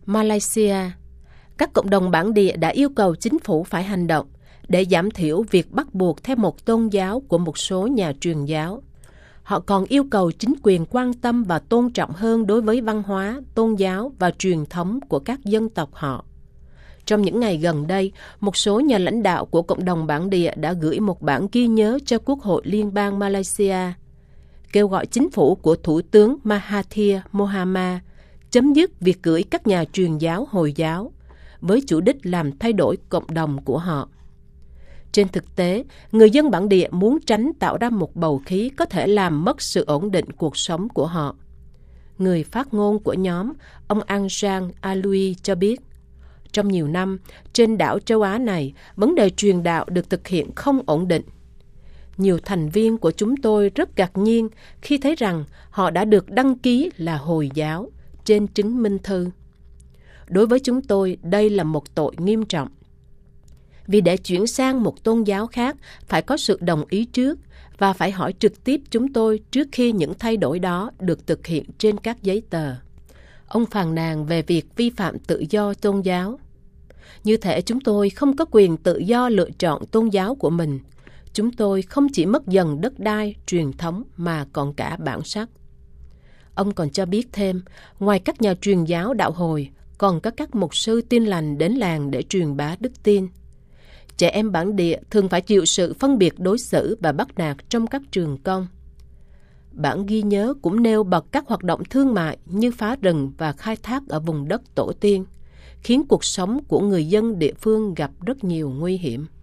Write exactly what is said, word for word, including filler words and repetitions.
Malaysia, các cộng đồng bản địa đã yêu cầu chính phủ phải hành động để giảm thiểu việc bắt buộc theo một tôn giáo của một số nhà truyền giáo. Họ còn yêu cầu chính quyền quan tâm và tôn trọng hơn đối với văn hóa, tôn giáo và truyền thống của các dân tộc họ. Trong những ngày gần đây, một số nhà lãnh đạo của cộng đồng bản địa đã gửi một bản ghi nhớ cho Quốc hội Liên bang Malaysia, kêu gọi chính phủ của Thủ tướng Mahathir Mohamad chấm dứt việc gửi các nhà truyền giáo Hồi giáo, với chủ đích làm thay đổi cộng đồng của họ. Trên thực tế, người dân bản địa muốn tránh tạo ra một bầu khí có thể làm mất sự ổn định cuộc sống của họ. Người phát ngôn của nhóm, ông Anjan Alui cho biết, trong nhiều năm, trên đảo châu Á này, vấn đề truyền đạo được thực hiện không ổn định. Nhiều thành viên của chúng tôi rất ngạc nhiên khi thấy rằng họ đã được đăng ký là Hồi giáo trên chứng minh thư. Đối với chúng tôi, đây là một tội nghiêm trọng. Vì để chuyển sang một tôn giáo khác, phải có sự đồng ý trước và phải hỏi trực tiếp chúng tôi trước khi những thay đổi đó được thực hiện trên các giấy tờ. Ông phàn nàn về việc vi phạm tự do tôn giáo. Như thể chúng tôi không có quyền tự do lựa chọn tôn giáo của mình. Chúng tôi không chỉ mất dần đất đai, truyền thống mà còn cả bản sắc. Ông còn cho biết thêm, ngoài các nhà truyền giáo đạo Hồi, còn có các mục sư Tin lành đến làng để truyền bá đức tin. Trẻ em bản địa thường phải chịu sự phân biệt đối xử và bắt nạt trong các trường công. Bản ghi nhớ cũng nêu bật các hoạt động thương mại như phá rừng và khai thác ở vùng đất tổ tiên, khiến cuộc sống của người dân địa phương gặp rất nhiều nguy hiểm.